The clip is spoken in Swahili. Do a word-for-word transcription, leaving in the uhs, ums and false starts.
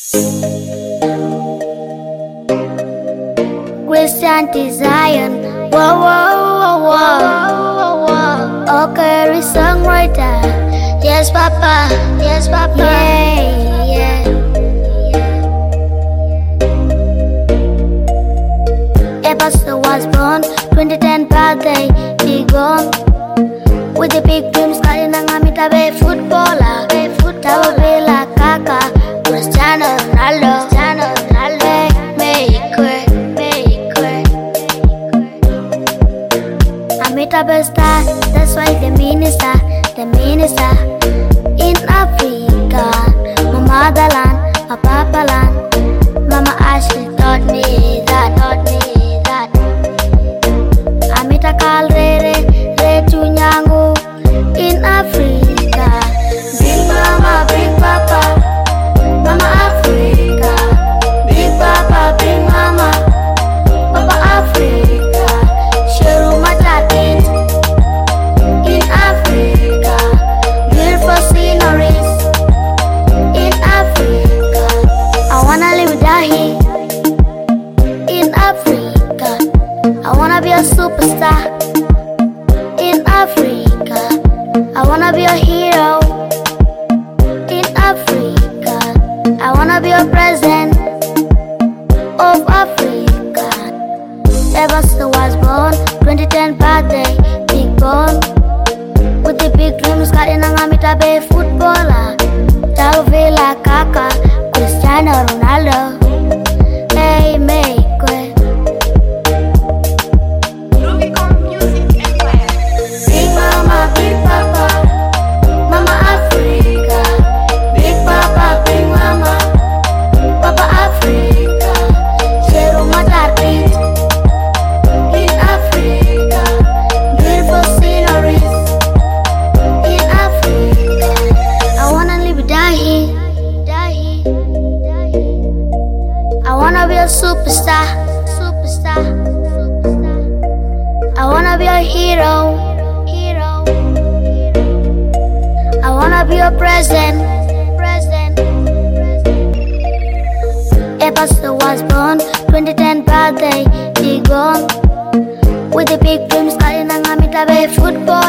Christian Zion, whoa, whoa, whoa, whoa, whoa. Okay, songwriter, yes, Papa, yes, Papa, yeah, yeah. Episode was born, twenty ten birthday, he gone. With the big dreams, kali na nga mitabe footballer, footballer bila kaka, Cristiano Ronaldo, Cristiano Ronaldo, make way, make way. Amitabe star, that's why the minister, the minister in Africa, my motherland, my papa land, Mama Ashley taught me that, taught me that. Amita kalrere, retu nyangu in Africa. Big mama, big papa, Mama Africa. Big papa, big mama, Papa Africa. Sheru matatit in Africa. Beautiful sceneries in Africa. I wanna live dahi in Africa. I wanna be a superstar in Africa. I wanna be a hero in Africa. I wanna be a president of Africa. Ever since I was born, twenty ten birthday, big born. With the big dreams, kali na nga mitabe footballer, Tao Villa Kaka, Cristiano Ronaldo. Hey, make way. Big mama, big papa, Mama Africa. Big papa, big mama, Papa Africa. Sheru matatit in Africa. Beautiful sceneries in Africa. I wanna live dahi, dahi, dahi. I wanna be a superstar, superstar, superstar. I wanna be a hero, hero. I wanna be a president, president. Episode was born, twenty ten birthday, he gone. With the big dreams, kali na nga mitabe football.